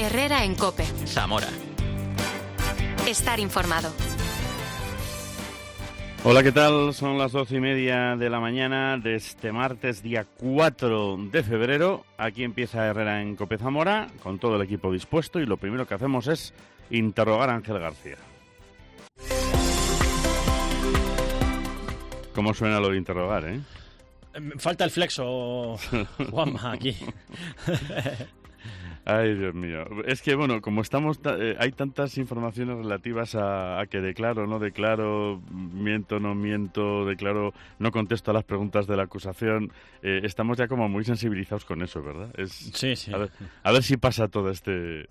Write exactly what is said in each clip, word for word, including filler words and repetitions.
Herrera en COPE. Zamora. Estar informado. Hola, ¿qué tal? Son las doce y media de la mañana de este martes, día cuatro de febrero. Aquí empieza Herrera en COPE Zamora, con todo el equipo dispuesto, y lo primero que hacemos es interrogar a Ángel García. ¿Cómo suena lo de interrogar, eh? Falta el flexo, Juanma, aquí. Ay, Dios mío. Es que, bueno, como estamos, eh, hay tantas informaciones relativas a, a que declaro, no declaro, miento, no miento, declaro, no contesto a las preguntas de la acusación. Eh, estamos ya como muy sensibilizados con eso, ¿verdad? Es, sí, sí. A ver, a ver si pasa todo este...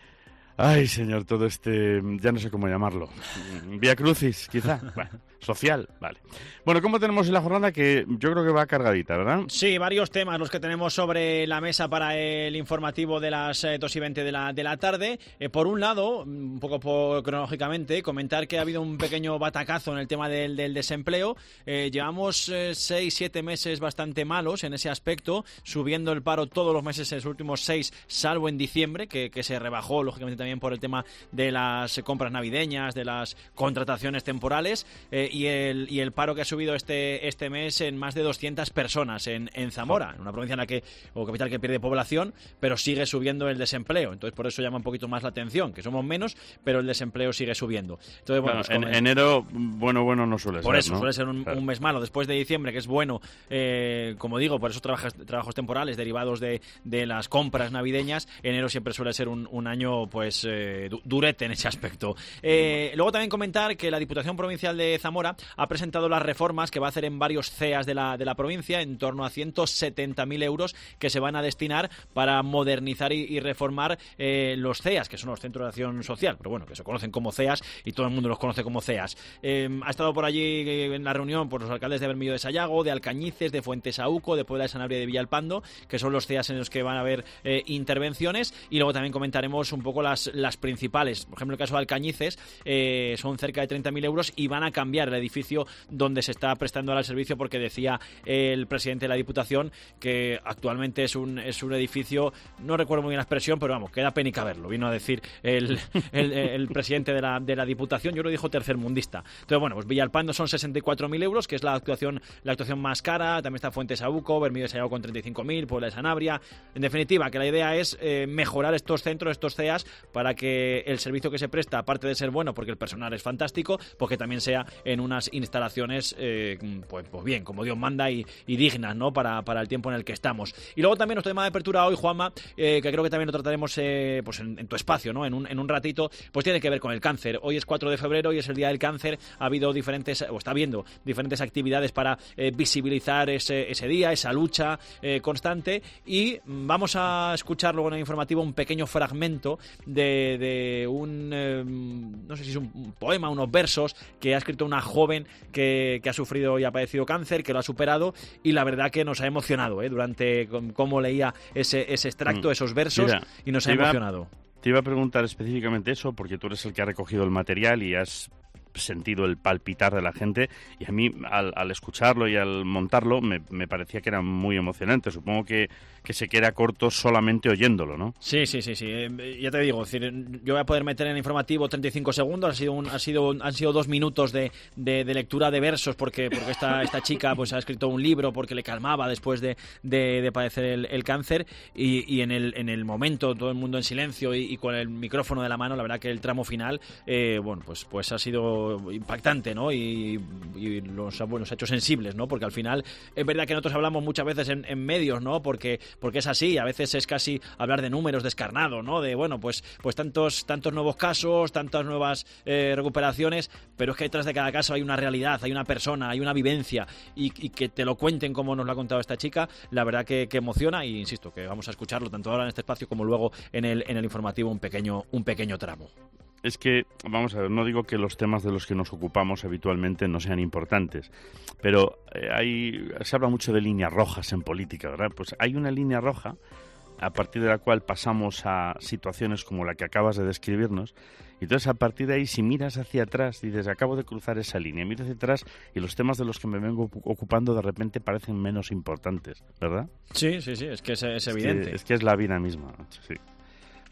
Ay, señor, todo este... Ya no sé cómo llamarlo. Vía Crucis, quizá. Bueno, social, vale. Bueno, ¿cómo tenemos la jornada? Que yo creo que va cargadita, ¿verdad? Sí, varios temas los que tenemos sobre la mesa para el informativo de las eh, dos y veinte de la, de la tarde. Eh, por un lado, un poco por, cronológicamente, comentar que ha habido un pequeño batacazo en el tema del, del desempleo. Eh, llevamos eh, seis, siete meses bastante malos en ese aspecto, subiendo el paro todos los meses en los últimos seis, salvo en diciembre, que, que se rebajó, lógicamente, también por el tema de las compras navideñas, de las contrataciones temporales, eh, y, el, y el paro que ha subido este, este mes en más de doscientas personas en, en Zamora, en una provincia en la que, o capital que pierde población, pero sigue subiendo el desempleo. Entonces, por eso llama un poquito más la atención, que somos menos, pero el desempleo sigue subiendo. Entonces, bueno, bueno, pues, en como enero, bueno, bueno no suele ser. Por eso, ¿no? suele ser un, claro. un mes malo. Después de diciembre, que es bueno, eh, como digo, por esos trabajos, trabajos temporales derivados de, de las compras navideñas, enero siempre suele ser un, un año, pues, eh, durete en ese aspecto. Eh, luego también comentar que la Diputación Provincial de Zamora ha presentado las reformas que va a hacer en varios C E As de la, de la provincia, en torno a ciento setenta mil euros que se van a destinar para modernizar y, y reformar eh, los C E As, que son los Centros de Acción Social, pero bueno, que se conocen como C E As y todo el mundo los conoce como C E As. Eh, ha estado por allí en la reunión por los alcaldes de Bermillo de Sayago, de Alcañices, de Fuentesauco, de Puebla de Sanabria y de Villalpando, que son los C E As en los que van a haber eh, intervenciones, y luego también comentaremos un poco las, las principales. Por ejemplo, el caso de Alcañices, eh, son cerca de treinta mil euros y van a cambiar el edificio donde se está prestando ahora el servicio, porque decía el presidente de la Diputación que actualmente es un, es un edificio, no recuerdo muy bien la expresión, pero vamos, queda pena verlo, vino a decir el, el, el presidente de la, de la Diputación, yo lo dijo tercermundista. Entonces, bueno, pues Villalpando son sesenta y cuatro mil euros, que es la actuación, la actuación más cara. También está Fuentesauco, Bermillo de Sayago con treinta y cinco mil, Puebla de Sanabria. En definitiva, que la idea es eh, mejorar estos centros, estos C E As, para que el servicio que se presta, aparte de ser bueno, porque el personal es fantástico, porque también sea en unas instalaciones, eh, pues, pues bien, como Dios manda y, y dignas, ¿no? Para, para el tiempo en el que estamos. Y luego también nuestro tema de apertura hoy, Juanma, eh, que creo que también lo trataremos eh, pues en, en tu espacio, ¿no? En un, en un ratito, pues tiene que ver con el cáncer. Hoy es cuatro de febrero y es el Día del Cáncer. Ha habido diferentes, o está habiendo diferentes actividades para eh, visibilizar ese, ese día, esa lucha eh, constante, y vamos a escuchar luego en el informativo un pequeño fragmento de, de un, eh, no sé si es un poema, unos versos que ha escrito una joven que, que ha sufrido y ha padecido cáncer, que lo ha superado, y la verdad que nos ha emocionado, ¿eh? Durante cómo leía ese, ese extracto, esos versos, Mira, y nos ha iba, emocionado. Te iba a preguntar específicamente eso, porque tú eres el que ha recogido el material y has sentido el palpitar de la gente, y a mí al, al escucharlo y al montarlo me, me parecía que era muy emocionante. Supongo que, que se queda corto solamente oyéndolo, ¿no? Sí, sí, sí, sí. Eh, ya te digo, es decir, yo voy a poder meter en el informativo treinta y cinco segundos, ha sido un, ha sido, han sido dos minutos de, de, de lectura de versos, porque, porque esta, esta chica pues ha escrito un libro porque le calmaba después de, de, de padecer el, el cáncer, y, y en, el, en el momento todo el mundo en silencio y, y con el micrófono de la mano, la verdad que el tramo final, eh, bueno, pues, pues ha sido impactante, ¿no? Y, y los, bueno, los hechos sensibles, ¿no? Porque al final es verdad que nosotros hablamos muchas veces en, en medios, ¿no? Porque, porque es así, a veces es casi hablar de números descarnados, ¿no? De, bueno, pues, pues tantos, tantos nuevos casos, tantas nuevas eh, recuperaciones, pero es que detrás de cada caso hay una realidad, hay una persona, hay una vivencia, y, y que te lo cuenten como nos lo ha contado esta chica, la verdad que, que emociona, y insisto, que vamos a escucharlo tanto ahora en este espacio como luego en el, en el informativo un pequeño, un pequeño tramo. Es que, vamos a ver, no digo que los temas de los que nos ocupamos habitualmente no sean importantes, pero eh, hay, se habla mucho de líneas rojas en política, ¿verdad? Pues hay una línea roja a partir de la cual pasamos a situaciones como la que acabas de describirnos, y entonces a partir de ahí, si miras hacia atrás, dices, acabo de cruzar esa línea, miras hacia atrás y los temas de los que me vengo ocupando de repente parecen menos importantes, ¿verdad? Sí, sí, sí, es que es, es es evidente. Que, es que es la vida misma, sí.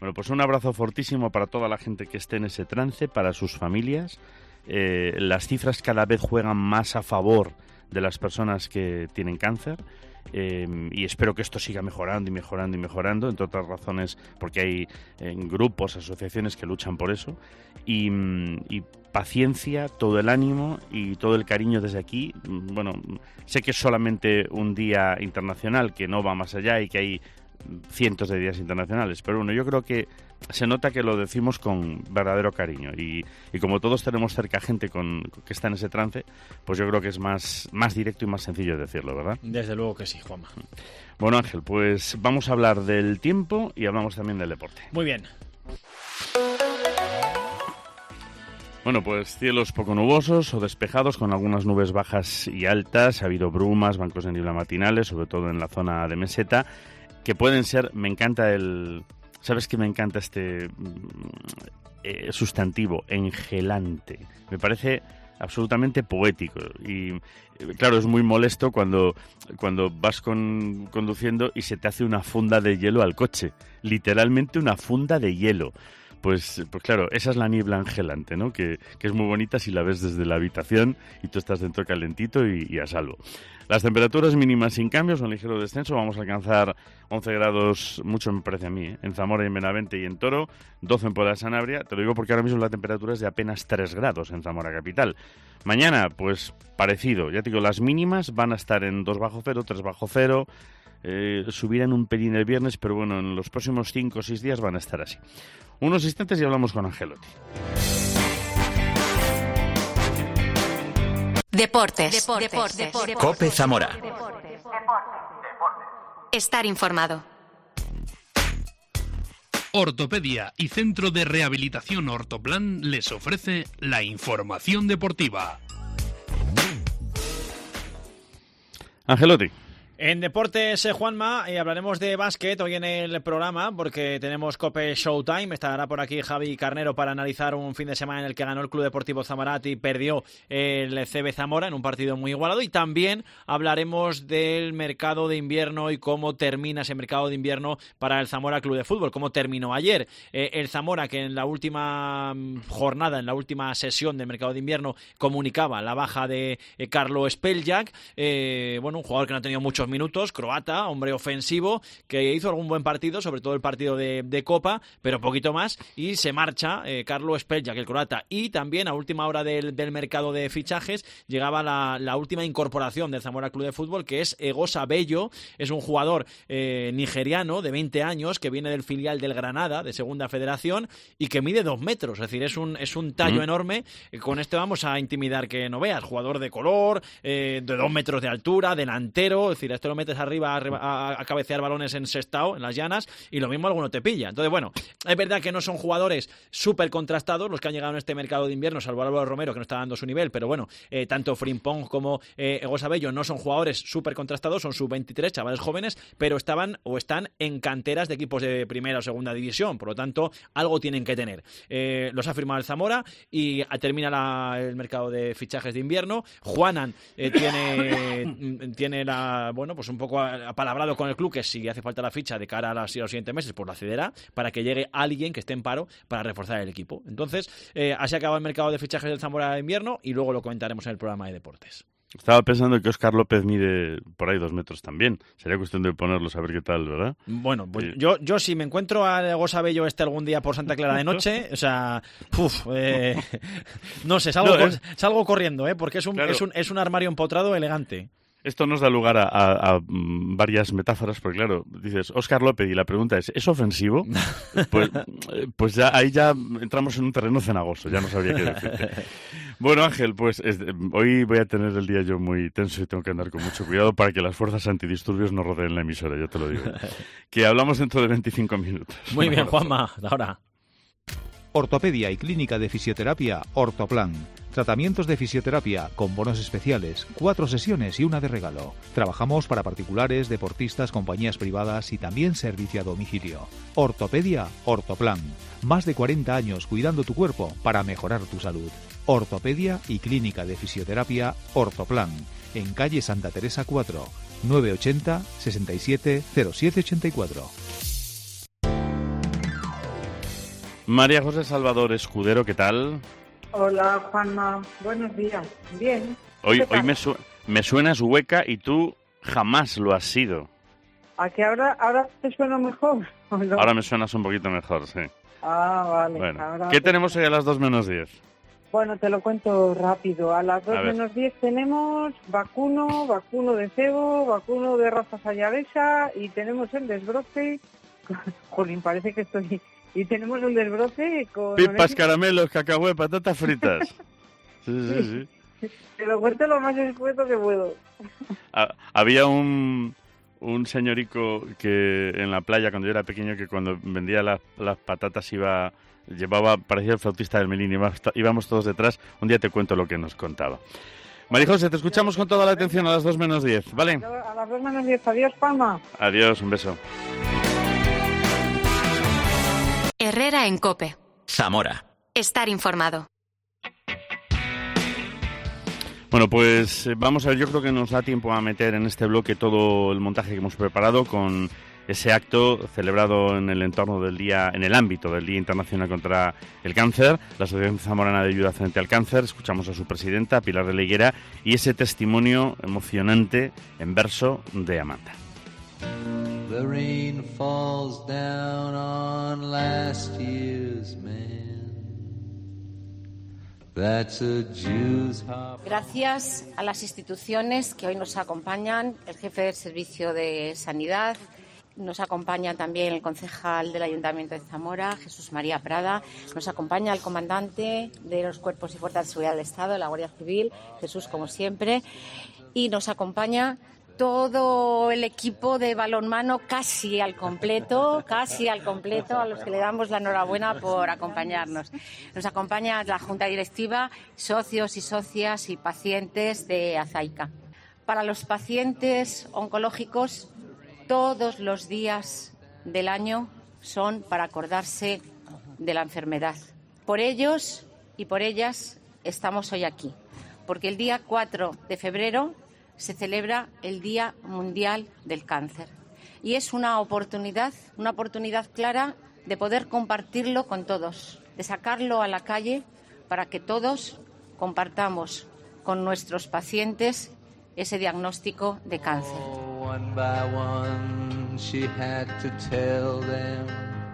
Bueno, pues un abrazo fortísimo para toda la gente que esté en ese trance, para sus familias. Eh, las cifras cada vez juegan más a favor de las personas que tienen cáncer. Eh, y espero que esto siga mejorando y mejorando y mejorando, entre otras razones porque hay eh, grupos, asociaciones que luchan por eso, y, y paciencia, todo el ánimo y todo el cariño desde aquí. Bueno, sé que es solamente un día internacional, que no va más allá y que hay cientos de días internacionales, pero bueno, yo creo que se nota que lo decimos con verdadero cariño y, y como todos tenemos cerca gente con, que está en ese trance, pues yo creo que es más, más directo y más sencillo de decirlo, ¿verdad? Desde luego que sí, Juanma. Bueno, Ángel, pues vamos a hablar del tiempo y hablamos también del deporte. Muy bien. Bueno, pues cielos poco nubosos o despejados con algunas nubes bajas y altas. Ha habido brumas, bancos de niebla matinales, sobre todo en la zona de meseta, que pueden ser, me encanta el... ¿Sabes qué me encanta este eh, sustantivo? Engelante. Me parece absolutamente poético y, claro, es muy molesto cuando, cuando vas con, conduciendo y se te hace una funda de hielo al coche. Literalmente una funda de hielo. Pues, pues claro, esa es la niebla angelante, ¿no? Que, que es muy bonita si la ves desde la habitación y tú estás dentro calentito y, y a salvo. Las temperaturas mínimas sin cambios, un ligero descenso. Vamos a alcanzar once grados, mucho me parece a mí, ¿eh? En Zamora y en Benavente y en Toro, doce en Puebla de Sanabria. Te lo digo porque ahora mismo la temperatura es de apenas tres grados en Zamora capital. Mañana, pues parecido. Ya te digo, las mínimas van a estar en dos bajo cero, tres bajo cero. Eh, subirán un pelín el viernes, pero bueno, en los próximos cinco o seis días van a estar así. Unos instantes y hablamos con Angelotti. Deportes. Deportes. Deportes. Deportes. COPE Zamora. Estar informado. Ortopedia y Centro de Rehabilitación Ortoplan les ofrece la información deportiva. Angelotti. En deportes, eh, Juanma, eh, hablaremos de básquet hoy en el programa porque tenemos COPE Showtime. Estará por aquí Javi Carnero para analizar un fin de semana en el que ganó el Club Deportivo Zamorati y perdió el C B Zamora en un partido muy igualado. Y también hablaremos del mercado de invierno y cómo termina ese mercado de invierno para el Zamora Club de Fútbol, cómo terminó ayer. Eh, el Zamora, que en la última jornada, en la última sesión del mercado de invierno, comunicaba la baja de eh, Carlo Speljak, eh, bueno, un jugador que no ha tenido muchos minutos, croata, hombre ofensivo, que hizo algún buen partido, sobre todo el partido de, de Copa, pero poquito más, y se marcha eh, Carlo Speljak, el croata. Y también a última hora del, del mercado de fichajes llegaba la, la última incorporación del Zamora Club de Fútbol, que es Egosa Bello. Es un jugador eh, nigeriano de veinte años que viene del filial del Granada, de Segunda Federación, y que mide dos metros, es decir, es un, es un tallo mm. enorme. Con este vamos a intimidar que no veas, jugador de color, eh, de dos metros de altura, delantero, es decir, esto lo metes arriba a, a, a cabecear balones en Sestao, en las llanas, y lo mismo alguno te pilla. Entonces, bueno, es verdad que no son jugadores súper contrastados los que han llegado en este mercado de invierno, salvo Álvaro Romero, que no está dando su nivel, pero bueno, eh, tanto Frimpong como eh, Egosa Bello no son jugadores súper contrastados, son sub veintitrés, chavales jóvenes, pero estaban o están en canteras de equipos de primera o segunda división, por lo tanto, algo tienen que tener. Eh, los ha firmado el Zamora y termina la, el mercado de fichajes de invierno. Juanan eh, tiene, tiene la, bueno, pues un poco apalabrado con el club que si hace falta la ficha de cara a, las, a los siguientes meses, pues la cederá para que llegue alguien que esté en paro para reforzar el equipo. Entonces, eh, así acaba el mercado de fichajes del Zamora de invierno y luego lo comentaremos en el programa de deportes. Estaba pensando que Óscar López mide por ahí dos metros también. Sería cuestión de ponerlos a ver qué tal, ¿verdad? Bueno, pues sí. yo, yo si me encuentro a Egosa Bello este algún día por Santa Clara de noche, o sea, uf, eh, no sé, salgo, no, es... salgo corriendo, ¿eh? Porque es un, claro. es, un, es un armario empotrado elegante. Esto nos da lugar a, a, a varias metáforas, porque claro, dices Óscar López y la pregunta es, ¿es ofensivo? Pues, pues ya ahí ya entramos en un terreno cenagoso, ya no sabría qué decirte. Bueno, Ángel, pues es, hoy voy a tener el día yo muy tenso y tengo que andar con mucho cuidado para que las fuerzas antidisturbios no rodeen la emisora, yo te lo digo. Que hablamos dentro de veinticinco minutos. Muy bien, Juanma, hasta ahora. Ortopedia y Clínica de Fisioterapia Ortoplan. Tratamientos de fisioterapia con bonos especiales, cuatro sesiones y una de regalo. Trabajamos para particulares, deportistas, compañías privadas y también servicio a domicilio. Ortopedia Ortoplan. Más de cuarenta años cuidando tu cuerpo para mejorar tu salud. Ortopedia y Clínica de Fisioterapia Ortoplan. En calle Santa Teresa cuatro, nueve ochenta, sesenta y siete, cero siete ochenta y cuatro. María José Salvador Escudero, ¿qué tal? Hola, Juanma. Buenos días. Bien. Hoy, hoy me, su me suenas hueca y tú jamás lo has sido. ¿A que ahora, ahora te suena mejor? ¿O no? Ahora me suenas un poquito mejor, sí. Ah, vale. Bueno, ahora ¿qué te... tenemos hoy a las dos menos diez? Bueno, te lo cuento rápido. A las dos menos diez tenemos vacuno, vacuno de cebo, vacuno de raza sayavesa y tenemos el desbroce. Jolín, parece que estoy... Y tenemos el desbroce con... Pipas, caramelos, cacahuete, patatas fritas. Sí, sí, sí. Te lo cuento lo más escueto que puedo. Ha, había un, un señorico que en la playa, cuando yo era pequeño, que cuando vendía las, las patatas iba... Llevaba, parecía el flautista del Melín, íbamos, íbamos todos detrás. Un día te cuento lo que nos contaba. María José, te escuchamos con toda la atención a las dos menos diez, ¿vale? A las dos menos diez. Adiós, Palma. Adiós, un beso. Herrera en COPE. Zamora. Estar informado. Bueno, pues vamos a ver, yo creo que nos da tiempo a meter en este bloque todo el montaje que hemos preparado con ese acto celebrado en el entorno del día, en el ámbito del Día Internacional contra el Cáncer, la Asociación Zamorana de Ayuda Frente al Cáncer. Escuchamos a su presidenta, Pilar de la Higuera, y ese testimonio emocionante en verso de Amanda. The rain falls down on last year's man. That's a Jew's heart. Gracias a las instituciones que hoy nos acompañan, el jefe del Servicio de Sanidad, nos acompaña también el concejal del Ayuntamiento de Zamora, Jesús María Prada, nos acompaña el comandante de los Cuerpos y Fuerzas de Seguridad del Estado, la Guardia Civil, Jesús como siempre, y nos acompaña todo el equipo de balonmano casi al completo, casi al completo, a los que le damos la enhorabuena por acompañarnos. Nos acompaña la Junta Directiva, socios y socias y pacientes de Azaica. Para los pacientes oncológicos, todos los días del año son para acordarse de la enfermedad. Por ellos y por ellas estamos hoy aquí, porque el día cuatro de febrero se celebra el Día Mundial del Cáncer. Y es una oportunidad, una oportunidad clara de poder compartirlo con todos, de sacarlo a la calle para que todos compartamos con nuestros pacientes ese diagnóstico de cáncer. One by one she had to tell them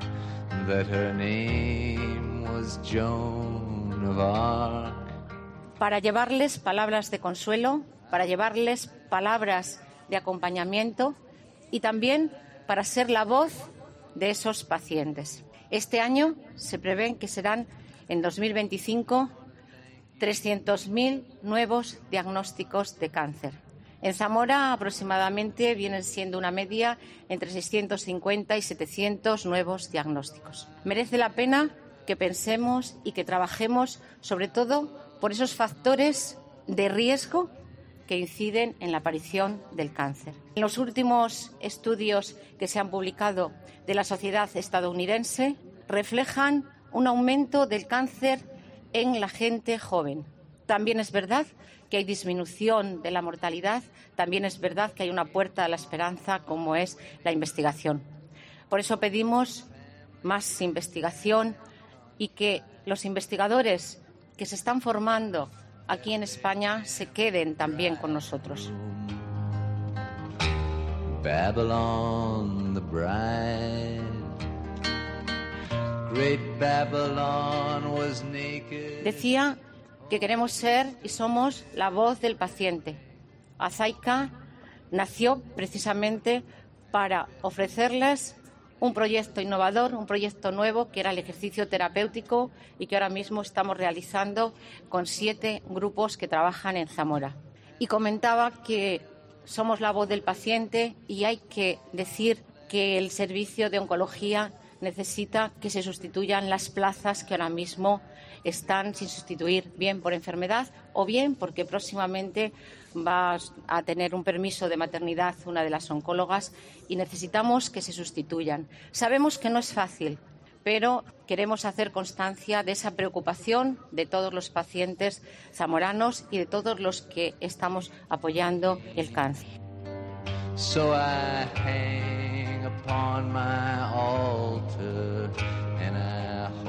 that her name was Joan of Arc. Para llevarles palabras de consuelo, para llevarles palabras de acompañamiento y también para ser la voz de esos pacientes. Este año se prevén que serán, en dos mil veinticinco, trescientos mil nuevos diagnósticos de cáncer. En Zamora aproximadamente vienen siendo una media entre seiscientos cincuenta y setecientos nuevos diagnósticos. Merece la pena que pensemos y que trabajemos sobre todo por esos factores de riesgo que inciden en la aparición del cáncer. En los últimos estudios que se han publicado de la sociedad estadounidense reflejan un aumento del cáncer en la gente joven. También es verdad que hay disminución de la mortalidad, también es verdad que hay una puerta a la esperanza como es la investigación. Por eso pedimos más investigación y que los investigadores que se están formando aquí en España se queden también con nosotros. Babylon the bride. Great Babylon was naked. Decía que queremos ser y somos la voz del paciente. Azaica nació precisamente para ofrecerles un proyecto innovador, un proyecto nuevo que era el ejercicio terapéutico y que ahora mismo estamos realizando con siete grupos que trabajan en Zamora. Y comentaba que somos la voz del paciente y hay que decir que el servicio de oncología necesita que se sustituyan las plazas que ahora mismo están sin sustituir, bien por enfermedad o bien porque próximamente va a tener un permiso de maternidad una de las oncólogas y necesitamos que se sustituyan. Sabemos que no es fácil, pero queremos hacer constancia de esa preocupación de todos los pacientes zamoranos y de todos los que estamos apoyando el cáncer. So I hang upon my altar and I hoist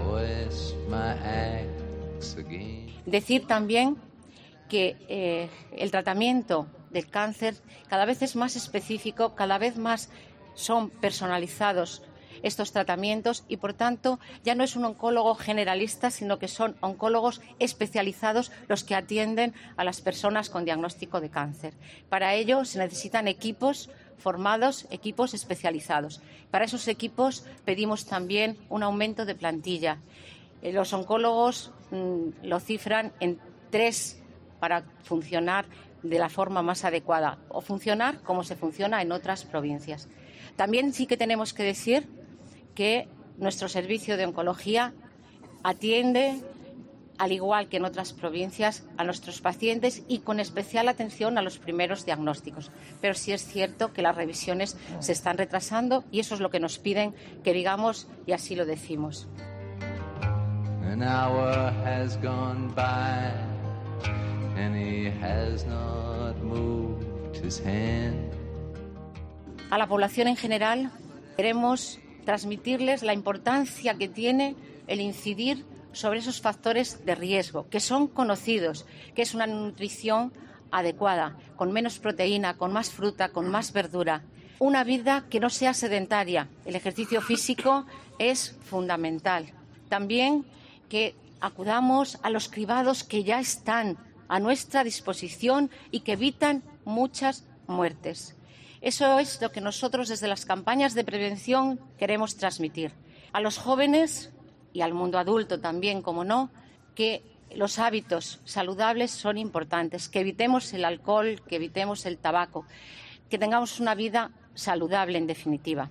press my axe again. Decir también que eh, el tratamiento del cáncer cada vez es más específico, cada vez más son personalizados estos tratamientos y, por tanto, ya no es un oncólogo generalista, sino que son oncólogos especializados los que atienden a las personas con diagnóstico de cáncer. Para ello se necesitan equipos formados, equipos especializados. Para esos equipos pedimos también un aumento de plantilla. Eh, los oncólogos mmm, lo cifran en tres para funcionar de la forma más adecuada o funcionar como se funciona en otras provincias. También sí que tenemos que decir que nuestro servicio de oncología atiende, al igual que en otras provincias, a nuestros pacientes y con especial atención a los primeros diagnósticos. Pero sí es cierto que las revisiones se están retrasando y eso es lo que nos piden que digamos y así lo decimos. An hour has gone by and he has not moved his hand. A la población en general queremos transmitirles la importancia que tiene el incidir sobre esos factores de riesgo, que son conocidos, que es una nutrición adecuada, con menos proteína, con más fruta, con más verdura. Una vida que no sea sedentaria. El ejercicio físico es fundamental. También que acudamos a los cribados que ya están a nuestra disposición y que evitan muchas muertes. Eso es lo que nosotros desde las campañas de prevención queremos transmitir. A los jóvenes y al mundo adulto también, como no, que los hábitos saludables son importantes, que evitemos el alcohol, que evitemos el tabaco, que tengamos una vida saludable en definitiva.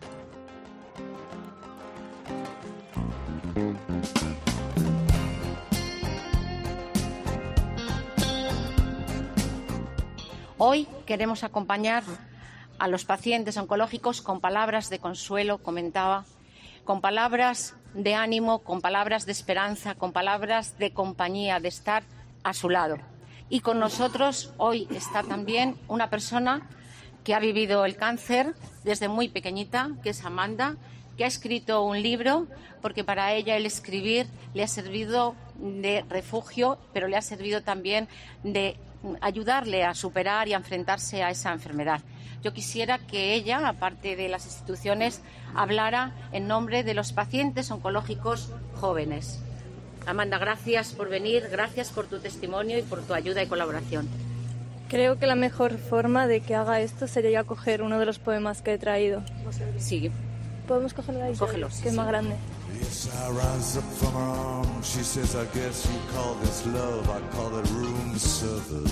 Hoy queremos acompañar a los pacientes oncológicos con palabras de consuelo, comentaba, con palabras de ánimo, con palabras de esperanza, con palabras de compañía, de estar a su lado. Y con nosotros hoy está también una persona que ha vivido el cáncer desde muy pequeñita, que es Amanda, que ha escrito un libro, porque para ella el escribir le ha servido de refugio, pero le ha servido también de ayudarle a superar y a enfrentarse a esa enfermedad. Yo quisiera que ella, aparte de las instituciones, hablara en nombre de los pacientes oncológicos jóvenes. Amanda, gracias por venir, gracias por tu testimonio y por tu ayuda y colaboración. Creo que la mejor forma de que haga esto sería coger uno de los poemas que he traído. Sí. ¿Podemos cogerlo de ahí? Cógelo, que sí, es más sí. grande. Yes, I rise up from her arm. She says, I guess you call this love. I call it room service.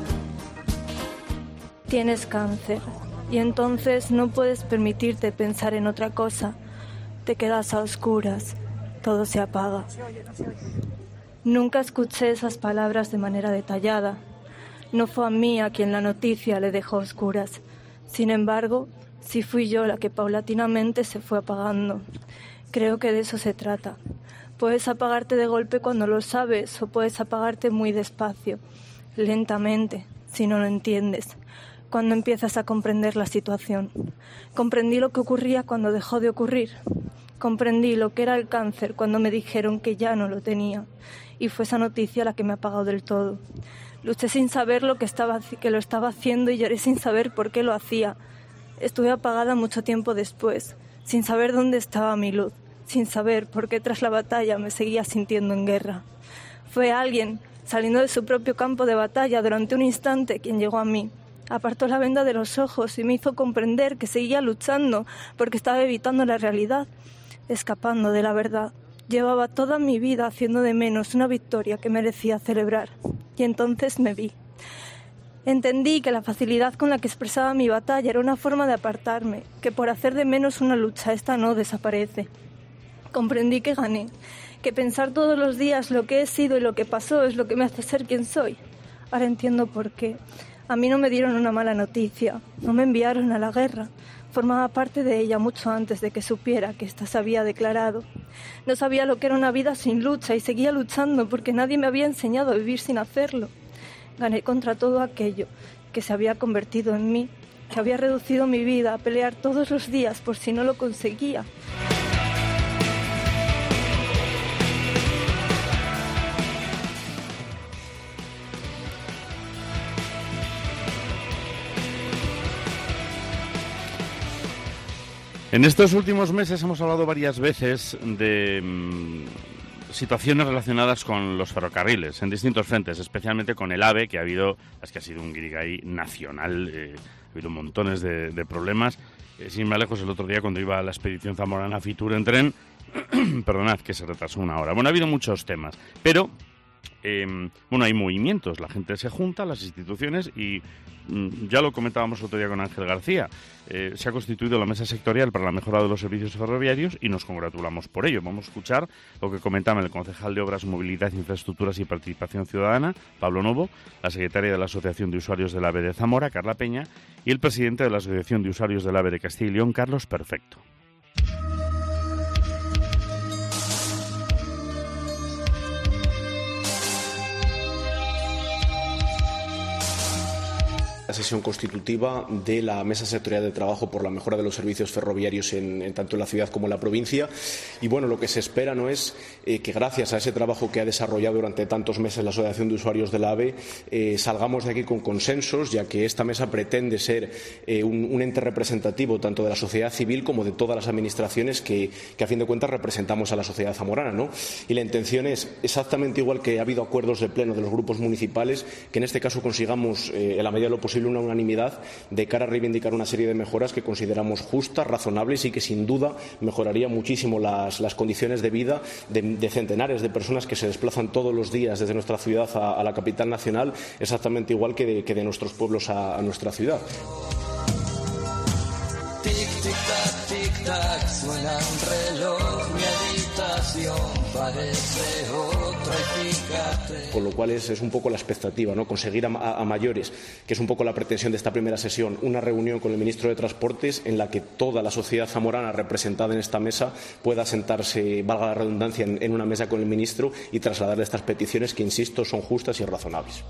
Tienes cáncer y entonces no puedes permitirte pensar en otra cosa. Te quedas a oscuras, todo se apaga. Nunca escuché esas palabras de manera detallada. No fue a mí a quien la noticia le dejó a oscuras. Sin embargo, sí fui yo la que paulatinamente se fue apagando. Creo que de eso se trata. Puedes apagarte de golpe cuando lo sabes o puedes apagarte muy despacio, lentamente, si no lo entiendes. Cuando empiezas a comprender la situación. Comprendí lo que ocurría cuando dejó de ocurrir. Comprendí lo que era el cáncer cuando me dijeron que ya no lo tenía. Y fue esa noticia la que me ha apagado del todo. Luché sin saber lo que, estaba, que lo estaba haciendo y lloré sin saber por qué lo hacía. Estuve apagada mucho tiempo después, sin saber dónde estaba mi luz, sin saber por qué tras la batalla me seguía sintiendo en guerra. Fue alguien, saliendo de su propio campo de batalla durante un instante, quien llegó a mí. Apartó la venda de los ojos y me hizo comprender que seguía luchando porque estaba evitando la realidad, escapando de la verdad. Llevaba toda mi vida haciendo de menos una victoria que merecía celebrar. Y entonces me vi. Entendí que la facilidad con la que expresaba mi batalla era una forma de apartarme, que por hacer de menos una lucha esta no desaparece. Comprendí que gané, que pensar todos los días lo que he sido y lo que pasó es lo que me hace ser quien soy. Ahora entiendo por qué. A mí no me dieron una mala noticia, no me enviaron a la guerra. Formaba parte de ella mucho antes de que supiera que ésta se había declarado. No sabía lo que era una vida sin lucha y seguía luchando porque nadie me había enseñado a vivir sin hacerlo. Gané contra todo aquello que se había convertido en mí, que había reducido mi vida a pelear todos los días por si no lo conseguía. En estos últimos meses hemos hablado varias veces de mmm, situaciones relacionadas con los ferrocarriles en distintos frentes, especialmente con el AVE, que ha habido, es que ha sido un guirigay nacional, eh, ha habido montones de, de problemas. Eh, sin más lejos, el otro día cuando iba a la expedición zamorana a Fitur en tren, perdonad que se retrasó una hora. Bueno, ha habido muchos temas, pero eh, bueno, hay movimientos, la gente se junta, las instituciones, y mm, ya lo comentábamos el otro día con Ángel García, eh, se ha constituido la mesa sectorial para la mejora de los servicios ferroviarios y nos congratulamos por ello. Vamos a escuchar lo que comentaba el concejal de Obras, Movilidad, Infraestructuras y Participación Ciudadana, Pablo Novo, la secretaria de la Asociación de Usuarios del AVE de Zamora, Carla Peña, y el presidente de la Asociación de Usuarios del AVE de Castilla y León, Carlos Perfecto. La sesión constitutiva de la Mesa Sectorial de Trabajo por la mejora de los servicios ferroviarios en, en tanto en la ciudad como en la provincia. Y bueno, lo que se espera no es eh, que gracias a ese trabajo que ha desarrollado durante tantos meses la Asociación de Usuarios del AVE eh, salgamos de aquí con consensos, ya que esta mesa pretende ser eh, un, un ente representativo tanto de la sociedad civil como de todas las administraciones que, que a fin de cuentas representamos a la sociedad zamorana, ¿no? Y la intención es exactamente igual que ha habido acuerdos de pleno de los grupos municipales, que en este caso consigamos eh, en la medida de lo posible una unanimidad de cara a reivindicar una serie de mejoras que consideramos justas, razonables y que sin duda mejoraría muchísimo las, las condiciones de vida de, de centenares de personas que se desplazan todos los días desde nuestra ciudad a, a la capital nacional, exactamente igual que de, que de nuestros pueblos a, a nuestra ciudad. Tic, tic, tac, tic, tac, suena un reloj, mi habitación parece otra y fíjate. Con lo cual es, es un poco la expectativa, ¿no? Conseguir a, a, a mayores, que es un poco la pretensión de esta primera sesión, una reunión con el ministro de Transportes en la que toda la sociedad zamorana representada en esta mesa pueda sentarse, valga la redundancia, en, en una mesa con el ministro y trasladarle estas peticiones que, insisto, son justas y razonables.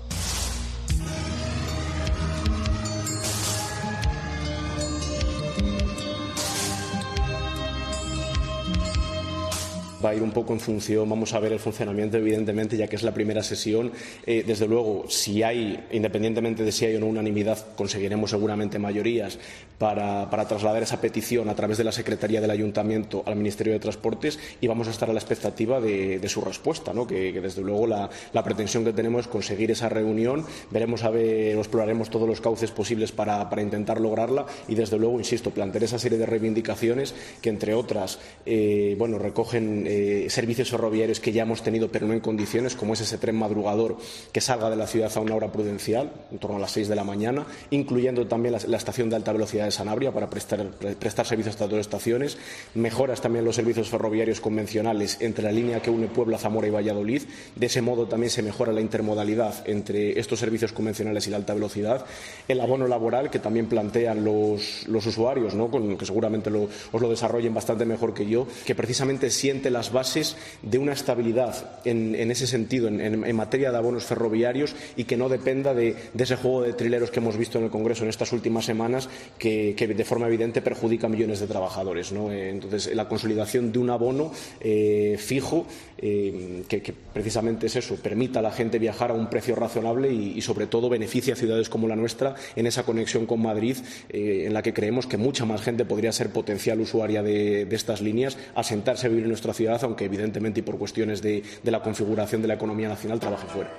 Va a ir un poco en función, vamos a ver el funcionamiento, evidentemente, ya que es la primera sesión. Eh, desde luego, si hay, independientemente de si hay o no unanimidad, conseguiremos seguramente mayorías para, para trasladar esa petición a través de la Secretaría del Ayuntamiento al Ministerio de Transportes, y vamos a estar a la expectativa de, de su respuesta, ¿no? que, que desde luego la, la pretensión que tenemos es conseguir esa reunión. Veremos a ver, exploraremos todos los cauces posibles para, para intentar lograrla y desde luego, insisto, plantear esa serie de reivindicaciones que, entre otras, eh, bueno, recogen Eh, servicios ferroviarios que ya hemos tenido pero no en condiciones, como es ese tren madrugador que salga de la ciudad a una hora prudencial, en torno a las seis de la mañana, incluyendo también la, la estación de alta velocidad de Sanabria para prestar, prestar servicios hasta dos estaciones, mejoras también los servicios ferroviarios convencionales entre la línea que une Puebla, Zamora y Valladolid. De ese modo también se mejora la intermodalidad entre estos servicios convencionales y la alta velocidad, el abono laboral que también plantean los, los usuarios, ¿no? Con, que seguramente lo, os lo desarrollen bastante mejor que yo, que precisamente siente las bases de una estabilidad en, en ese sentido, en, en, en materia de abonos ferroviarios, y que no dependa de, de ese juego de trileros que hemos visto en el Congreso en estas últimas semanas, que, que de forma evidente perjudica a millones de trabajadores, ¿no? Entonces, la consolidación de un abono eh, fijo, eh, que, que precisamente es eso, permita a la gente viajar a un precio razonable y, y sobre todo, beneficia a ciudades como la nuestra en esa conexión con Madrid, eh, en la que creemos que mucha más gente podría ser potencial usuaria de, de estas líneas, asentarse a vivir en nuestra ciudad, aunque evidentemente y por cuestiones de, de la configuración de la economía nacional trabaje fuera.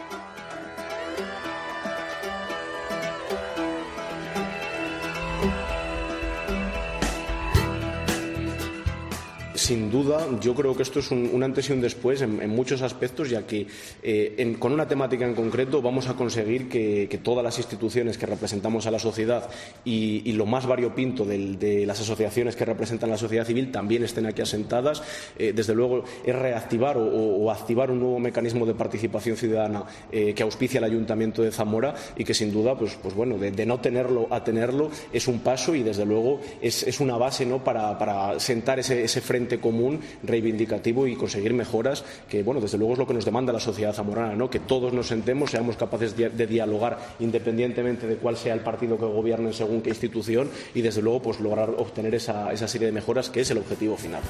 Sin duda, yo creo que esto es un, un antes y un después en, en muchos aspectos, ya que eh, en, con una temática en concreto vamos a conseguir que, que todas las instituciones que representamos a la sociedad y, y lo más variopinto del, de las asociaciones que representan a la sociedad civil también estén aquí asentadas. Eh, desde luego, es reactivar o, o activar un nuevo mecanismo de participación ciudadana eh, que auspicia el Ayuntamiento de Zamora y que, sin duda, pues, pues bueno, de, de no tenerlo a tenerlo es un paso y, desde luego, es, es una base, ¿no? para, para sentar ese, ese frente común, reivindicativo y conseguir mejoras que, bueno, desde luego es lo que nos demanda la sociedad zamorana, ¿no? Que todos nos sentemos, seamos capaces de, de dialogar independientemente de cuál sea el partido que gobierne según qué institución y, desde luego, pues lograr obtener esa, esa serie de mejoras que es el objetivo final.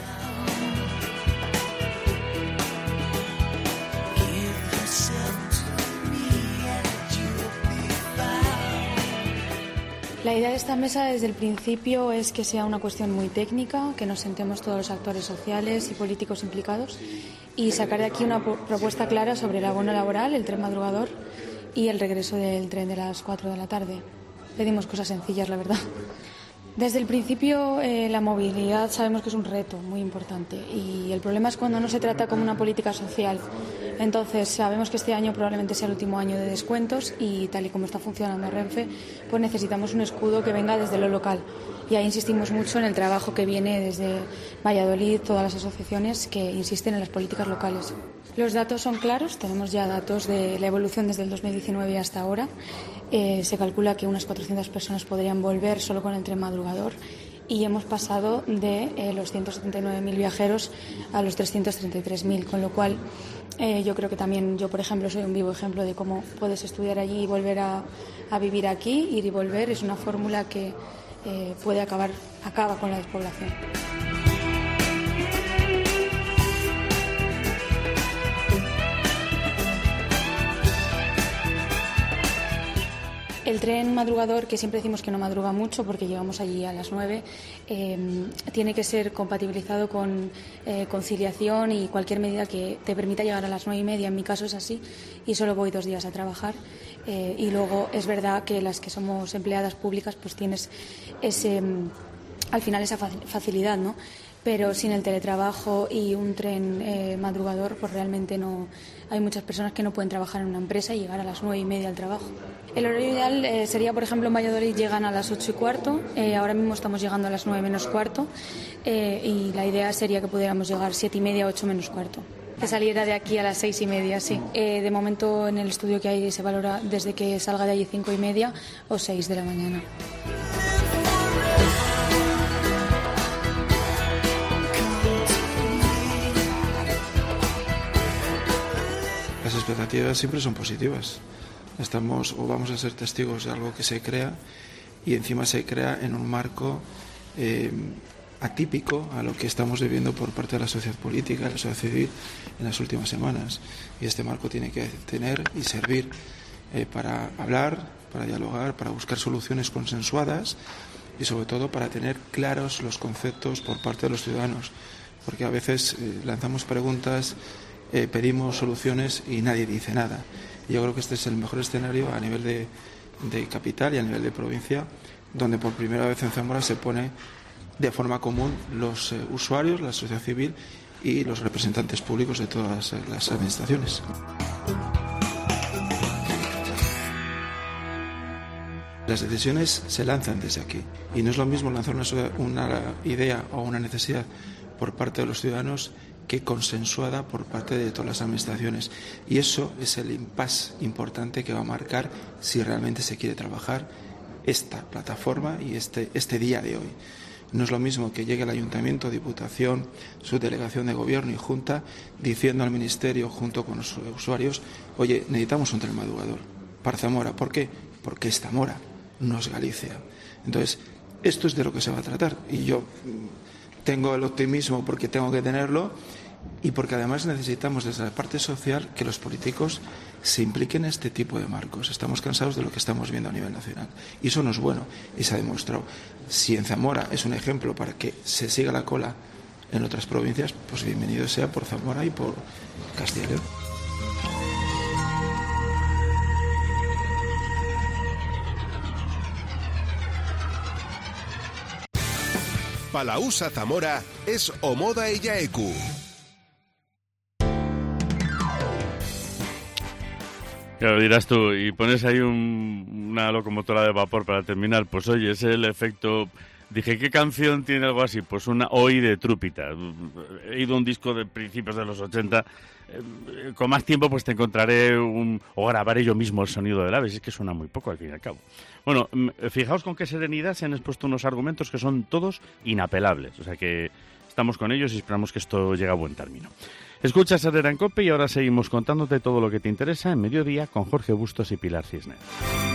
La idea de esta mesa desde el principio es que sea una cuestión muy técnica, que nos sentemos todos los actores sociales y políticos implicados y sacar de aquí una propuesta clara sobre el abono laboral, el tren madrugador y el regreso del tren de las cuatro de la tarde. Pedimos cosas sencillas, la verdad. Desde el principio eh, la movilidad sabemos que es un reto muy importante y el problema es cuando no se trata como una política social. Entonces sabemos que este año probablemente sea el último año de descuentos y tal y como está funcionando Renfe, pues necesitamos un escudo que venga desde lo local. Y ahí insistimos mucho en el trabajo que viene desde Valladolid, todas las asociaciones que insisten en las políticas locales. Los datos son claros, tenemos ya datos de la evolución desde el dos mil diecinueve hasta ahora. Eh, se calcula que unas cuatrocientas personas podrían volver solo con el tren madrugador y hemos pasado de eh, los ciento setenta y nueve mil viajeros a los trescientos treinta y tres mil, con lo cual eh, yo creo que también yo, por ejemplo, soy un vivo ejemplo de cómo puedes estudiar allí y volver a, a vivir aquí. Ir y volver es una fórmula que eh, puede acabar acaba con la despoblación. El tren madrugador, que siempre decimos que no madruga mucho porque llegamos allí a las nueve, eh, tiene que ser compatibilizado con eh, conciliación y cualquier medida que te permita llegar a las nueve y media. En mi caso es así y solo voy dos días a trabajar. Eh, y luego es verdad que las que somos empleadas públicas pues tienes ese, al final esa facilidad, ¿no? Pero sin el teletrabajo y un tren eh, madrugador, pues realmente no hay muchas personas que no pueden trabajar en una empresa y llegar a las nueve y media al trabajo. El horario ideal eh, sería, por ejemplo, en Valladolid llegan a las ocho y cuarto, eh, ahora mismo estamos llegando a las nueve menos cuarto eh, y la idea sería que pudiéramos llegar siete y media, ocho menos cuarto. Que saliera de aquí a las seis y media, sí. Eh, de momento en el estudio que hay se valora desde que salga de allí cinco y media o seis de la mañana. Las expectativas siempre son positivas. Estamos o vamos a ser testigos de algo que se crea y encima se crea en un marco eh, atípico a lo que estamos viviendo por parte de la sociedad política, la sociedad civil en las últimas semanas. Y este marco tiene que tener y servir eh, para hablar, para dialogar, para buscar soluciones consensuadas y sobre todo para tener claros los conceptos por parte de los ciudadanos. Porque a veces eh, lanzamos preguntas, eh, pedimos soluciones y nadie dice nada. Y yo creo que este es el mejor escenario a nivel de, de capital y a nivel de provincia, donde por primera vez en Zamora se pone de forma común los eh, usuarios, la sociedad civil y los representantes públicos de todas eh, las administraciones. Las decisiones se lanzan desde aquí y no es lo mismo lanzar una, una idea o una necesidad por parte de los ciudadanos que consensuada por parte de todas las administraciones. Y eso es el impasse importante que va a marcar si realmente se quiere trabajar esta plataforma y este, este día de hoy. No es lo mismo que llegue el Ayuntamiento, Diputación, Subdelegación de Gobierno y Junta diciendo al Ministerio junto con los usuarios: oye, necesitamos un tren madrugador para Zamora. ¿Por qué? Porque es Zamora, no es Galicia. Entonces, esto es de lo que se va a tratar. Y yo tengo el optimismo porque tengo que tenerlo y porque además necesitamos desde la parte social que los políticos se impliquen en este tipo de marcos. Estamos cansados de lo que estamos viendo a nivel nacional y eso no es bueno y se ha demostrado. Si en Zamora es un ejemplo para que se siga la cola en otras provincias, pues bienvenido sea por Zamora y por Castilla y León. Palausa Zamora es Omoda Ellaecu. Claro, dirás tú, y pones ahí un, una locomotora de vapor para terminar. Pues oye, es el efecto... Dije, ¿qué canción tiene algo así? Pues una Hoy de Trúpita. He ido a un disco de principios de los ochenta. Eh, con más tiempo pues te encontraré un, o grabaré yo mismo el sonido del ave. Es que suena muy poco al fin y al cabo. Bueno, fijaos con qué serenidad se han expuesto unos argumentos que son todos inapelables. O sea que estamos con ellos y esperamos que esto llegue a buen término. Escuchas Herrera en COPE y ahora seguimos contándote todo lo que te interesa en Mediodía con Jorge Bustos y Pilar Cisneros.